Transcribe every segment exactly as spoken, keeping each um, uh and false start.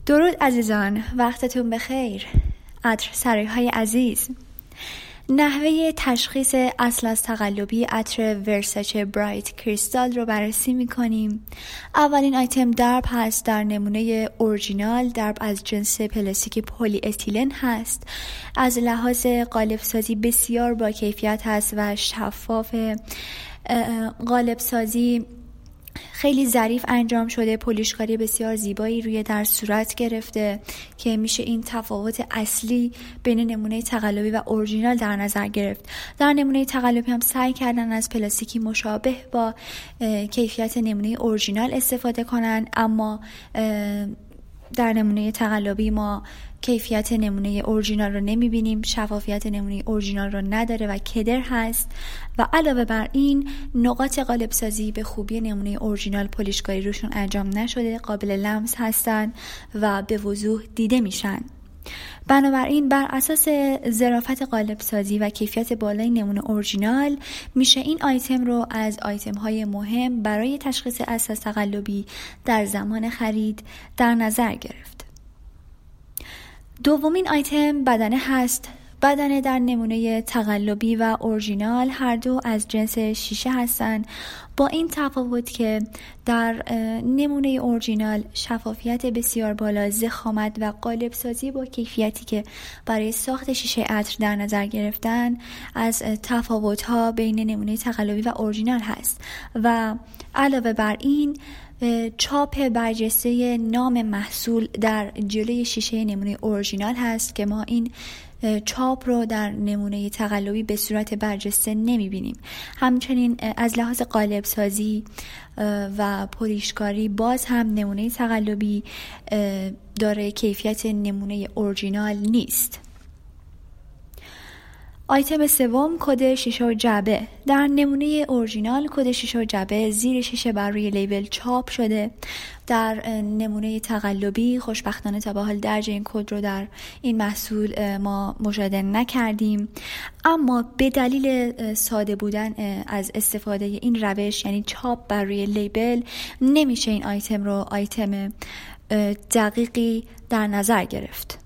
درود عزیزان، وقتتون بخیر. عطر سرای‌های عزیز، نحوه تشخیص اصل از تقلبی عطر ورساچه برایت کریستال رو بررسی می‌کنیم. اولین آیتم درب هست. در نمونه اورجینال درب از جنس پلاستیک پلی اتیلن هست. از لحاظ قالب سازی بسیار با کیفیت هست و شفاف. قالب سازی خیلی ظریف انجام شده، پولیشکاری بسیار زیبایی روی در صورت گرفته که میشه این تفاوت اصلی بین نمونه تقلبی و اورجینال در نظر گرفت. در نمونه تقلبی هم سعی کردن از پلاستیکی مشابه با کیفیت نمونه اورجینال استفاده کنن، اما در نمونه تقلبی ما کیفیت نمونه اورجینال رو نمیبینیم، شفافیت نمونه اورجینال رو نداره و کدر هست. و علاوه بر این نقاط قالب سازی به خوبی نمونه اورجینال پولیشکاری روشون انجام نشده، قابل لمس هستن و به وضوح دیده میشن. بنابراین بر اساس ظرافت قالب سازی و کیفیت بالای نمونه اورجینال میشه این آیتم رو از آیتم های مهم برای تشخیص اصل از تقلبی در زمان خرید در نظر گرفت. دومین آیتم بدنه هست. بدنه در نمونه تقلبی و اورجینال هر دو از جنس شیشه هستند، با این تفاوت که در نمونه اورجینال شفافیت بسیار بالا، ضخامت و قالب سازی با کیفیتی که برای ساخت شیشه عطر در نظر گرفتن از تفاوت‌ها بین نمونه تقلبی و اورجینال هست. و علاوه بر این چاپ برجسته نام محصول در جلوی شیشه نمونه اورجینال هست که ما این چاپ رو در نمونه تقلبی به صورت برجسته نمیبینیم. همچنین از لحاظ قالب سازی و پولیشکاری باز هم نمونه تقلبی داره کیفیت نمونه اورجینال نیست. آیتم سوم کد شیشه و جعبه. در نمونه اورجینال کد شیشه و جعبه زیر شیشه بر روی لیبل چاپ شده. در نمونه تقلبی خوشبختانه تا به حال درج این کد رو در این محصول ما مشاهده نکردیم، اما به دلیل ساده بودن از استفاده این روش، یعنی چاپ بر روی لیبل، نمیشه این آیتم رو آیتم دقیقی در نظر گرفت.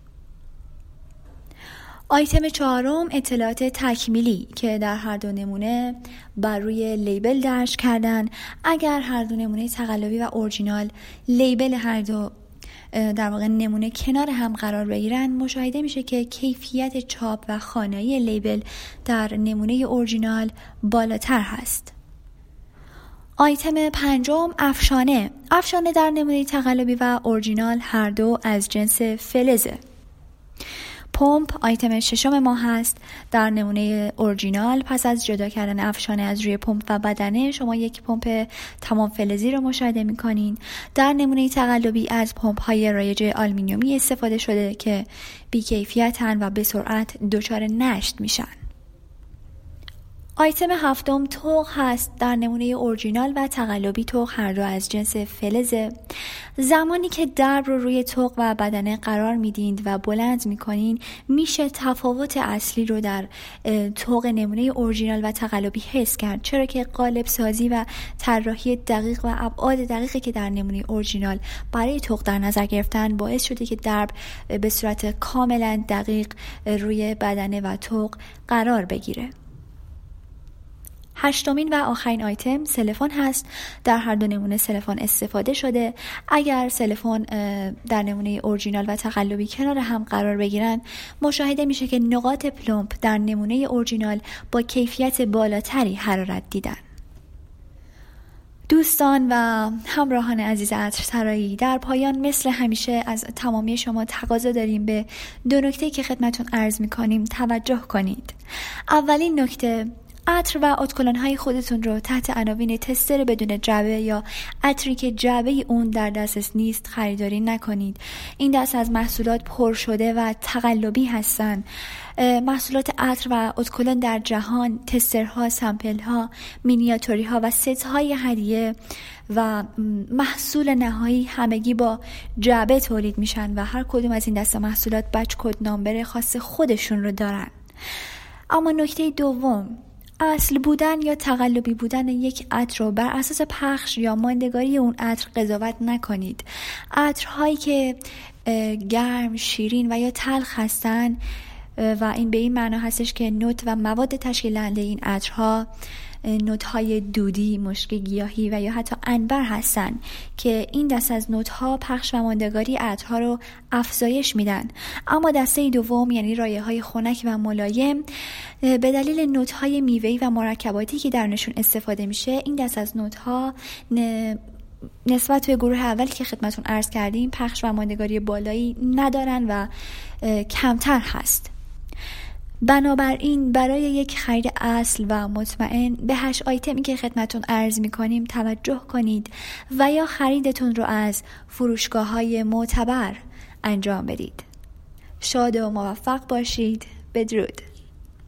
آیتم چهارم اطلاعات تکمیلی که در هر دو نمونه بر روی لیبل درج کردن. اگر هر دو نمونه تقلبی و اورجینال لیبل هر دو در واقع نمونه کنار هم قرار بگیرن، مشاهده میشه که کیفیت چاپ و خوانایی لیبل در نمونه اورجینال بالاتر هست. آیتم پنجم افشانه. افشانه در نمونه تقلبی و اورجینال هر دو از جنس فلزه. پمپ آیتم ششم ما هست. در نمونه اورجینال پس از جدا کردن افشانه از روی پمپ و بدنه شما یک پمپ تمام فلزی رو مشاهده می‌کنین. در نمونه تقلبی از پمپ های رایج آلومینیومی استفاده شده که بی‌کیفیتن و به سرعت دچار نشت میشن. آیتم هفتم طوق هست. در نمونه اورجینال و تقلبی طوق هر دو از جنس فلزه. زمانی که درب رو روی طوق و بدنه قرار میدین و بلند میکنین، میشه تفاوت اصلی رو در طوق نمونه اورجینال و تقلبی حس کرد، چرا که قالب سازی و طراحی دقیق و ابعاد دقیقی که در نمونه اورجینال برای طوق در نظر گرفتن باعث شده که درب به صورت کاملا دقیق روی بدنه و طوق قرار بگیره. هشتمین و آخرین آیتم سلفون هست. در هر دو نمونه سلفون استفاده شده. اگر سلفون در نمونه اورجینال و تقلبی کنار هم قرار بگیرن، مشاهده میشه که نقاط پلمپ در نمونه اورجینال با کیفیت بالاتری حرارت دیدن. دوستان و همراهان عزیز عطرسرایی، در پایان مثل همیشه از تمامی شما تقاضا داریم به دو نکته که خدمتون عرض میکنیم توجه کنید. اولین نکته، عطر و ادکلن‌های خودتون رو تحت عناوین تستر بدون جعبه یا عطری که جعبه اون در دسترس نیست خریداری نکنید. این دست از محصولات پر شده و تقلبی هستن. محصولات عطر و ادکلن در جهان تسترها، سامپل‌ها، مینیاتوری‌ها و ست‌های هدیه و محصول نهایی همگی با جعبه تولید میشن و هر کدوم از این دسته محصولات بچ کد نامبر خاص خودشون رو دارن. اما نکته دوم، اصل بودن یا تقلبی بودن یک عطر رو بر اساس پخش یا ماندگاری اون عطر قضاوت نکنید. عطرهایی که گرم، شیرین و یا تلخ هستن و این به این معنا هستش که نوت و مواد تشکیل دهنده این عطرها نوت‌های دودی، مشک گیاهی و یا حتی عنبر هستن که این دست از نوت‌ها پخش و ماندگاری عطرها رو افزایش میدن. اما دسته دوم یعنی رایحه‌های خنک و ملایم به دلیل نوت‌های میوه‌ای و مرکباتی که درونشون استفاده میشه، این دست از نوت‌ها نسبت به گروه اولی که خدمتون عرض کردیم پخش و ماندگاری بالایی ندارن و کمتر هست. بنابراین برای یک خرید اصل و مطمئن به هشت آیتمی که خدمتون عرض میکنیم توجه کنید و یا خریدتون رو از فروشگاه‌های معتبر انجام بدید. شاد و موفق باشید. بدرود.